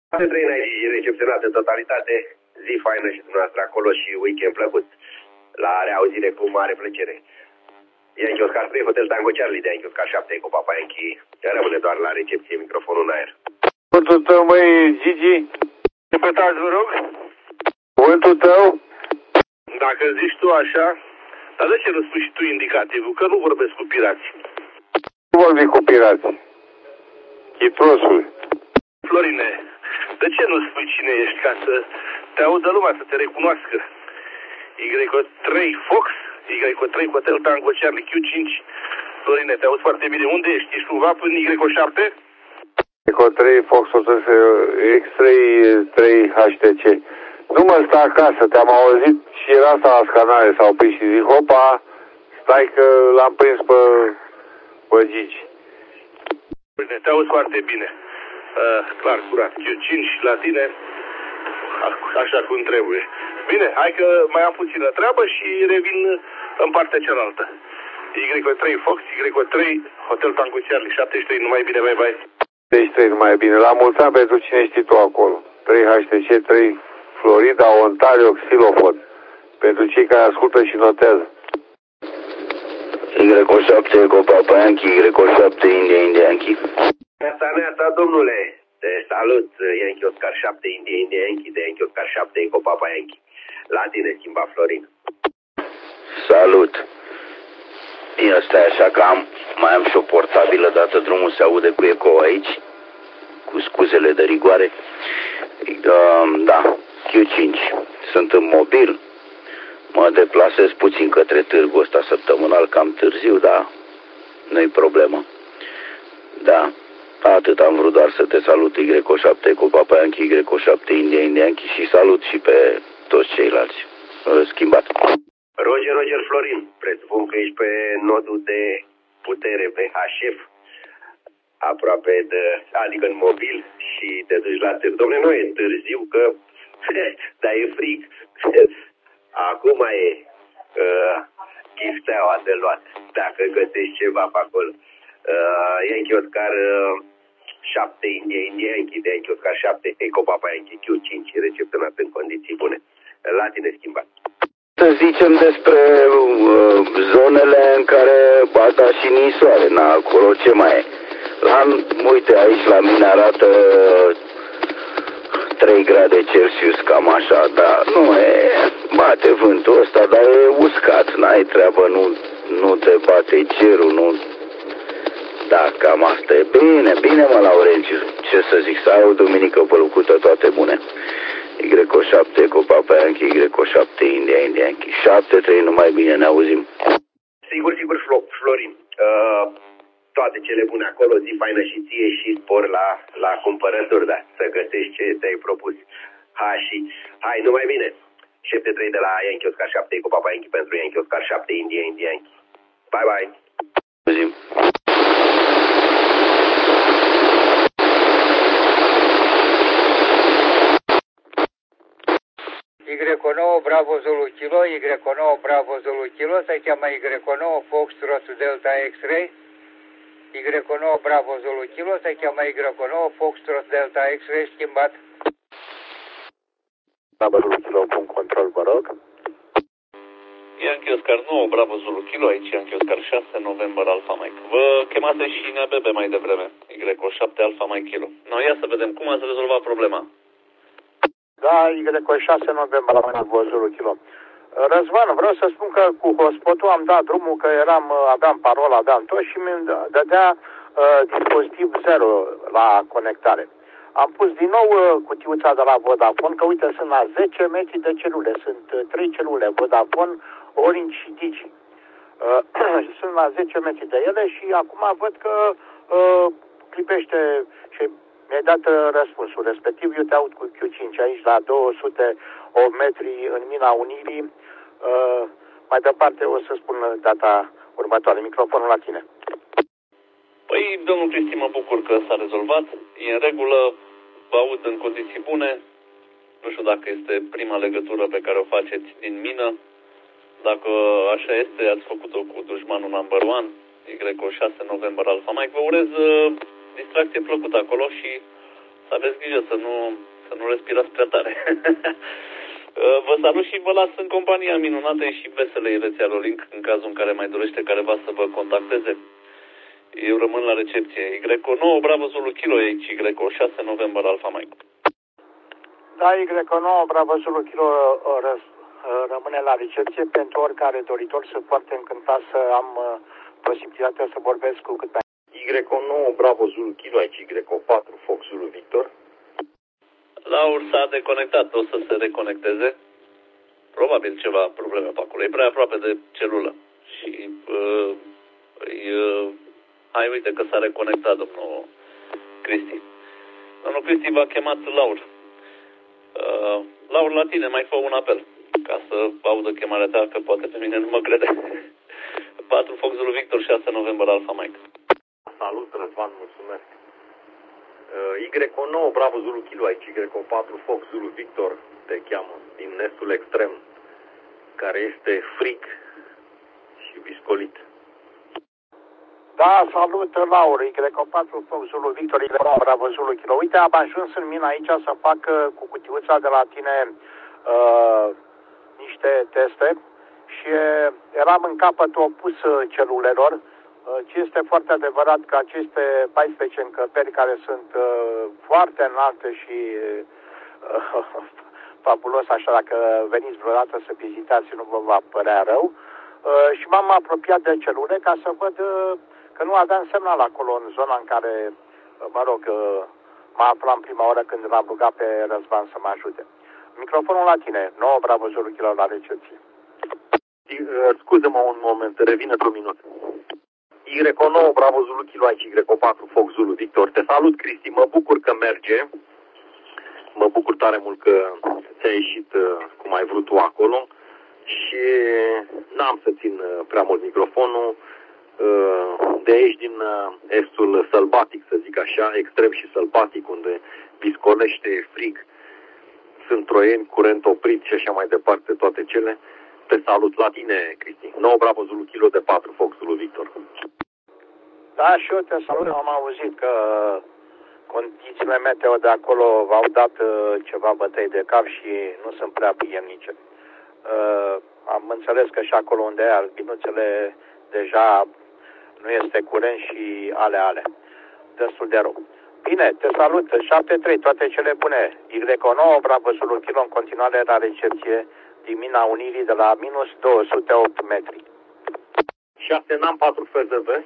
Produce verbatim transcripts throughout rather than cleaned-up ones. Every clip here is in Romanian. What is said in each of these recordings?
De trei n-ai recepționat în totalitate. Zi faină și dumneavoastră acolo și weekend plăcut. La reauzire cu mare plăcere. Yankee Oscar trei, Hotel Tango Charlie de Yankee Oscar șapte cu Papa Yankee. Rămâne doar la recepție, microfonul în aer. Cuvântul tău, măi, Gigi. Repetați, vă rog. Cuvântul tău. Dacă zici tu așa, dar de ce nu spui și tu indicativul? Că nu vorbesc cu pirați. Nu vorbi cu pirați. Chiprosul. Florine, de ce nu spui cine ești ca să te audă lumea, să te recunoască? Y trei Fox, Y trei Hotel Tango Charlie Q cinci. Florine, te auzi foarte bine. Unde ești? Ești cumva în Y șapte? Y trei Fox, X trei H T C. Nu mă sta acasă, te-am auzit și era asta la scanare sau pe și zic, hopa, stai că l-am prins pe, pe Gigi. Bine, te auzi foarte bine. Uh, clar, curat. Q cinci la tine, așa cum trebuie. Bine, hai că mai am puțină treabă și revin în partea cealaltă. Y trei Fox, Y trei Hotel Tango Charlie șaptezeci și trei, numai bine, bye bye. șaptezeci și trei, numai bine. La mulți ani pentru cine știi tu acolo. trei H T C, trei Florida, Ontario, Xilofon. Pentru cei care ascultă și notează. Y șapte, Eco Papa Yankee, Y șapte, India, India Yankee. Neața, neața, domnule. Te salut, Yankee Oscar șapte, India, India Yankee, de Yankee Oscar șapte, Eco Papa Yankee. La tine, schimba Florin. Salut. Bine, stai așa că am, mai am și o portabilă, dată drumul se aude cu eco aici, cu scuzele de rigoare. Da, Q cinci. Sunt în mobil, mă deplasez puțin către târgul ăsta săptămânal, cam târziu, dar nu-i problemă. Da, atât am vrut doar să te salut, Y șapte cu Papa Yankee, Y șapte India, India Yankee și salut și pe toți ceilalți. Schimbat. Roger, Roger Florin, presupun că ești pe nodul de putere pe H F, aproape de, adică în mobil și te duci la târg. Dom'le, nu e târziu că, dar e frig. Acum e uh, chifteaua de luat, dacă găsești ceva pe acolo. Uh, Yankee Oscar uh, șapte, India, India Yankee, de Yankee Oscar șapte, Eco Papa Yankee Q cinci, recepționat în condiții bune. La tine schimbat. Să zicem despre uh, zonele în care bata și nisoare, na, acolo ce mai e? La, uite, aici la mine arată trei grade Celsius, cam așa, dar nu e, bate vântul ăsta, dar e uscat, n-ai treabă, nu, nu te bate cerul, nu, da, cam asta e. Bine, bine, mă, Laurențiu, ce să zic, să ai o duminică plăcută, toate bune. Y șapte cu Papa Yankee, Y șapte India, India Yankee, șapte trei, numai bine, ne auzim. Sigur, sigur, Florin. Uh, toate cele bune acolo, zi faină și ție și spor la, la cumpărături, da, să găsești ce ți-ai propus. Ha, și hai, numai bine. șapte trei de la Yankee Oscar șapte cu Papa Yankee pentru Yankee Oscar șapte, India, India Yankee. Bye, bye. Auzim. Y nouă Bravo Zulu Kilo, Y nouă Bravo Zulu Kilo, se cheamă Y nouă Foxtrot Delta X-Ray, Y nouă Bravo Zulu Kilo, se cheamă Y nouă Foxtrot Delta X-Ray, schimbat. Bravo Zulu Kilo, punct control, vă rog. Yankee Oscar nouă, Bravo Zulu Kilo, aici Yankee Oscar șase, November Alpha Mike. Vă chemase și N B B mai devreme, Y șapte Alpha Mike Kilo. No, ia să vedem cum ați rezolvat problema. Da, Y șase November la Zulu Kilo. Răzvan, vreau să spun că cu hotspotul am dat drumul, că eram, aveam parola, aveam tot și mi dădea uh, dispozitiv zero la conectare. Am pus din nou uh, cutiuța de la Vodafone, că uite, sunt la zece metri de celule, sunt uh, trei celule, Vodafone, Orange și Digi. Uh, sunt la zece metri de ele și acum văd că uh, clipește și mi-ai dat uh, răspunsul, respectiv eu te aud cu Q cinci aici la două sute opt metri în Mina Unirii. Uh, mai departe o să spun data următoare. Microfonul la tine. Păi, domnul Cristi, mă bucur că s-a rezolvat. E în regulă, vă aud în condiții bune. Nu știu dacă este prima legătură pe care o faceți din mină. Dacă așa este, ați făcut-o cu dușmanul number one, Y șase November Alpha Mike. Vă urez uh, distracție plăcută acolo și să aveți grijă să nu, să nu respirați prea tare. Vă salut și vă las în compania minunate și veselei rețea Link în cazul în care mai dorește careva să vă contacteze. Eu rămân la recepție. Y nouă Bravo Zulu Kilo H Y șase November Alpha Mike. Da, Y nouă Bravo Zulu Kilo rămâne la recepție pentru oricare doritor. Sunt foarte încântat să am posibilitatea să vorbesc cu cât mai... Y nouă Bravo Zulu Kilo H Y patru Fox Zulu Victor. Laur s-a deconectat, o să se reconecteze. Probabil ceva probleme pe acolo. E prea aproape de celulă. Și uh, uh, hai, uite că s-a reconectat domnul Cristi. Domnul Cristi v-a chemat Laur. Uh, Laur, la tine mai fă un apel ca să audă chemarea ta, că poate pe mine nu mă crede. patru Fox Zulu Victor șase November Alpha Mike. Salut, Răzvan, mulțumesc. Y nouă Bravo Zulu Kilo H Y patru Fox Zulu Victor te cheamă din nestul extrem, care este frig și viscolit. Da, salut, Laur, Y patru Fox Zulu Victor, Y nouă Bravo Zulu Kilo. Uite, am ajuns în mine aici să fac cu cutiuța de la tine uh, niște teste și eram în capătul opus celulelor. Ce este foarte adevărat că aceste paisprezece încăperi care sunt uh, foarte înalte și uh, fabulos, așa, dacă veniți vreodată să vizitați, nu vă va părea rău. Uh, și m-am apropiat de celule ca să văd uh, că nu aveam semnal acolo în zona în care, uh, mă rog, uh, mă aflam prima oră când l-am rugat pe Răzvan să mă ajute. Microfonul la tine, nouă Bravo Zulu Kilo la recepție. Uh, Scuză-mă un moment, revin într-un minut. Y nouă Bravo Zulu Kilo H Y patru Fox Zulu Victor. Te salut, Cristi, mă bucur că merge. Mă bucur tare mult că ți-a ieșit cum ai vrut tu acolo. Și n-am să țin prea mult microfonul. De aici, din estul sălbatic, să zic așa, extrem și sălbatic, unde viscolește frig, sunt troieni, curent oprit și așa mai departe, toate cele. Te salut la tine, Cristi. nouă Bravo Zulu Kilo de patru Fox Zulu Victor. Da, și eu te salut. Am auzit că condițiile meteo de acolo v-au dat ceva bătăi de cap și nu sunt prea prielnice. Uh, am înțeles că și acolo unde e albinuțele deja nu este curent și ale ale. Destul de rău. Bine, te salut. șapte trei, toate cele bune. Y nouă Bravo Zulu Kilo în continuare la recepție din Mina Unirii de la minus două sute opt metri. șase N A M patru F Z V.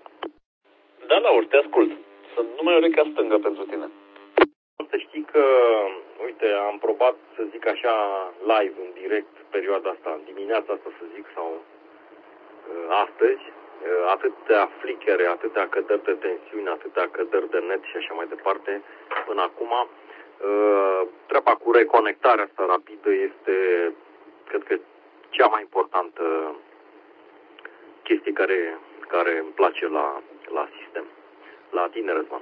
Da, Laur, te ascult. Sunt numai urechea stângă pentru tine. Să știi că, uite, am probat, să zic așa, live, în direct, perioada asta, dimineața asta, să zic, sau uh, astăzi, uh, atâtea flickere, atâtea căderi de tensiune, atâtea căderi de net și așa mai departe, până acum. Uh, treaba cu reconectarea asta rapidă este, cred că, cea mai importantă chestie care, care îmi place la, la sistem. La tine, Răzvan.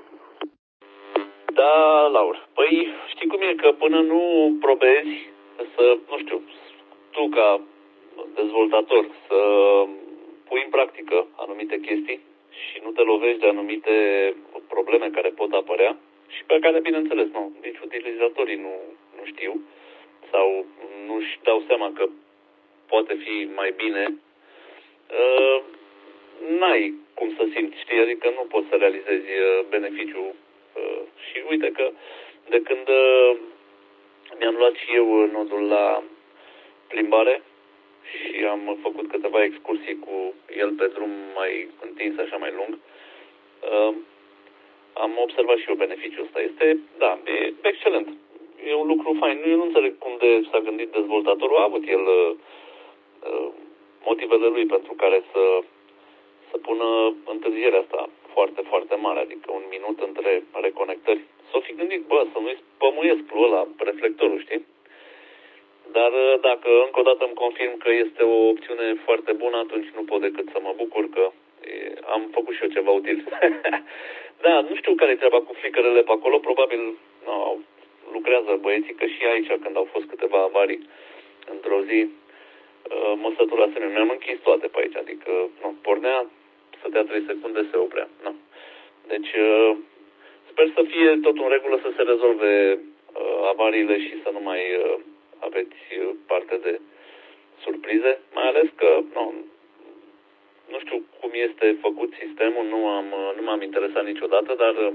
Da, Laur. Păi știi cum e, că până nu probezi să, nu știu, tu ca dezvoltator să pui în practică anumite chestii și nu te lovești de anumite probleme care pot apărea și pe care, bineînțeles, nu, nici utilizatorii nu, nu știu sau nu-și dau seama că poate fi mai bine, uh, n-ai cum să simți, știi? Adică nu poți să realizezi beneficiul. Uh, și uite că de când uh, mi-am luat și eu nodul la plimbare și am făcut câteva excursii cu el pe drum mai întins, așa mai lung, uh, am observat și eu beneficiul ăsta. Este, da, e excelent. E un lucru fain. Eu nu înțeleg cum de s-a gândit dezvoltatorul. A avut el uh, motivele lui pentru care să să pună întârzierea asta foarte, foarte mare, adică un minut între reconectări. S-o fi gândit, bă, să nu-i spămuiesc lui ăla, reflectorul, știi? Dar dacă încă o dată îmi confirm că este o opțiune foarte bună, atunci nu pot decât să mă bucur că e, am făcut și eu ceva util. Da, nu știu care e treaba cu flicărele pe acolo, probabil nu, lucrează băieții, că și aici, când au fost câteva avarii într-o zi, mă săturasem, mi-am închis toate pe aici, adică nu, pornea, stătea trei secunde, se oprea. Nu. Deci sper să fie tot în regulă, să se rezolve uh, avariile și să nu mai uh, aveți parte de surprize, mai ales că nu, nu știu cum este făcut sistemul, nu, am, nu m-am interesat niciodată, dar uh,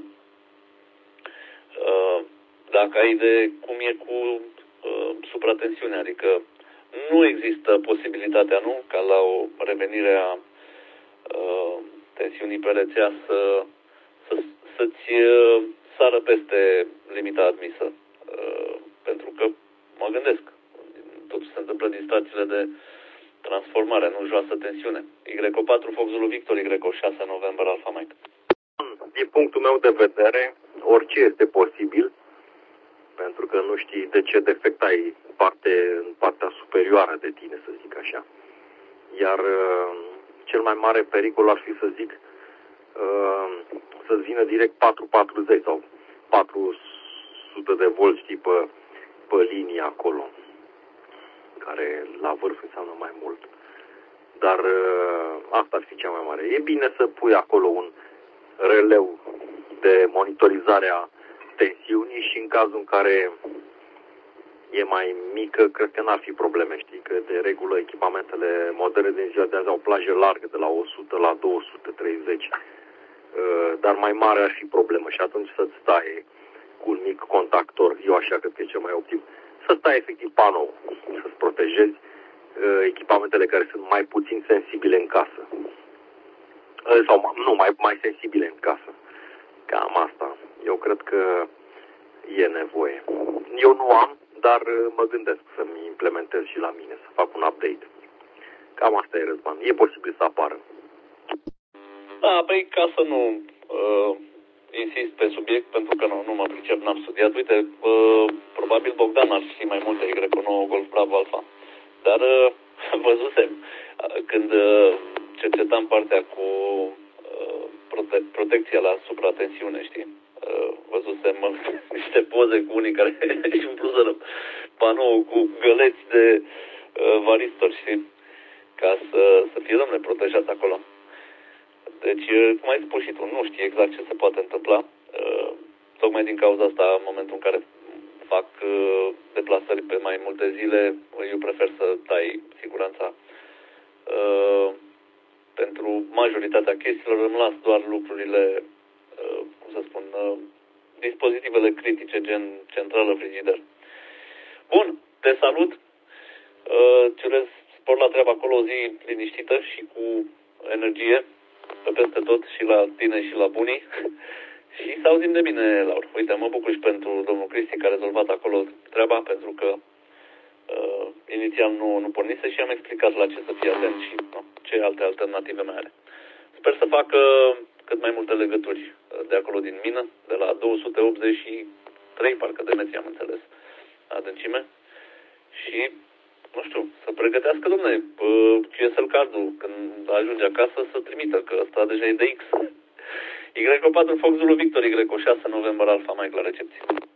dacă ai idee cum e cu uh, supratensiunea, adică nu există posibilitatea, nu, ca la o revenire a uh, tensiunii pe rețea să, să, să-ți uh, sară peste limita admisă. Uh, pentru că mă gândesc, totul se întâmplă din stațiile de transformare, nu joasă tensiune. Y O patru, Fox Zulu Victor, Y O șase, November, Alpha Mike. Din punctul meu de vedere, orice este posibil, pentru că nu știi de ce defect ai parte, în partea superioară de tine, să zic așa. Iar uh, cel mai mare pericol ar fi, să zic, uh, să-ți vină direct patru patruzeci sau patru sute de volți, știi, pe, pe linie acolo, care la vârf înseamnă mai mult. Dar uh, asta ar fi cea mai mare. E bine să pui acolo un releu de monitorizare a tensiunii și în cazul în care e mai mică, cred că n-ar fi probleme, știi, că de regulă echipamentele moderne din ziua de azi au plajă largă de la o sută la două sute treizeci, dar mai mare ar fi problemă și atunci să-ți stai cu un mic contactor, eu așa cred că e cel mai optim, să stai efectiv panou, să-ți protejezi echipamentele care sunt mai puțin sensibile în casă. Sau nu, mai, mai sensibile în casă. Cam asta. Eu cred că e nevoie. Eu nu am, dar mă gândesc să-mi implementez și la mine, să fac un update. Cam asta e, Răzvan. E posibil să apară. Da, păi ca să nu uh, insist pe subiect, pentru că nu, nu mă pricep, n-am studiat. Uite, uh, probabil Bogdan ar ști mai multe Y nouă Golf Bravo Alpha. Dar uh, văzusem, uh, când uh, cercetam partea cu uh, prote- protecția la supratensiune, știi? Uh, văzusem uh, niște poze cu unii care își umpluseră panou cu găleți de uh, varistori, știi? Ca să, să fie, domne, protejați acolo. Deci, uh, cum ai spus și tu, nu știi exact ce se poate întâmpla. Uh, tocmai din cauza asta, în momentul în care fac uh, deplasări pe mai multe zile, eu prefer să dai siguranța. Uh, pentru majoritatea chestiilor îmi las doar lucrurile, uh, cum să spun, uh, dispozitivele critice, gen centrală, frigider. Bun, te salut. Uh, îți urez spor la treabă acolo, o zi liniștită și cu energie pe peste tot, și la tine și la bunii. Și să auzim de bine, Laura. Uite, mă bucur și pentru domnul Cristi, care a rezolvat acolo treaba, pentru că uh, inițial nu, nu pornise și am explicat la ce să fie atent și no, ce alte alternative mai are. Sper să facă cât mai multe legături de acolo din mină, de la două sute optzeci și trei, parcă de metri, am înțeles, adâncime. Și, nu știu, să pregătească, domne, Q S L cardul, când ajunge acasă, să trimită, că ăsta deja e de X. Y O patru, Fox Zulu Victor, Y O șase, November, Alpha Mike, la recepție.